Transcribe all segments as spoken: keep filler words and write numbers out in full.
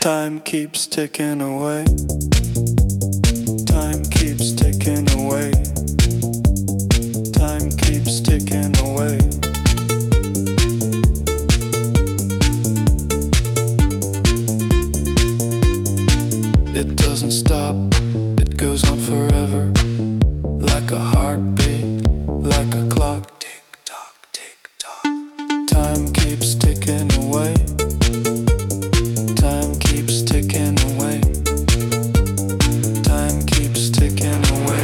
Time keeps ticking away. Time keeps ticking away. Time keeps ticking away. It doesn't stop, it goes on forever. Like a heartbeat, like a clock. Tick tock, tick tock. Time keeps ticking away. Time keeps ticking away. Time keeps ticking away.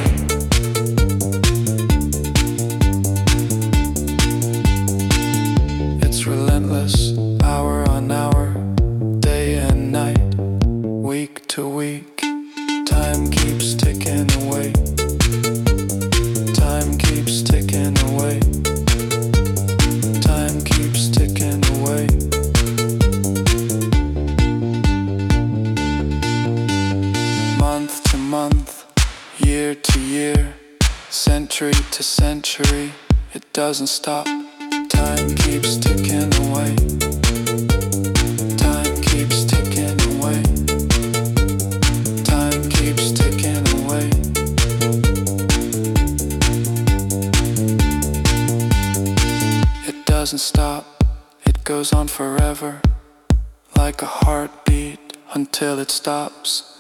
It's relentless, hour on hour, day and night, week to week. Time keeps ticking away. Time keeps ticking away. Time keeps ticking away. Month to month, year to year, century to century, it doesn't stop. Time keeps ticking away. Time keeps ticking away. Time keeps ticking away. It doesn't stop, it goes on forever, like a heartbeat until it stops.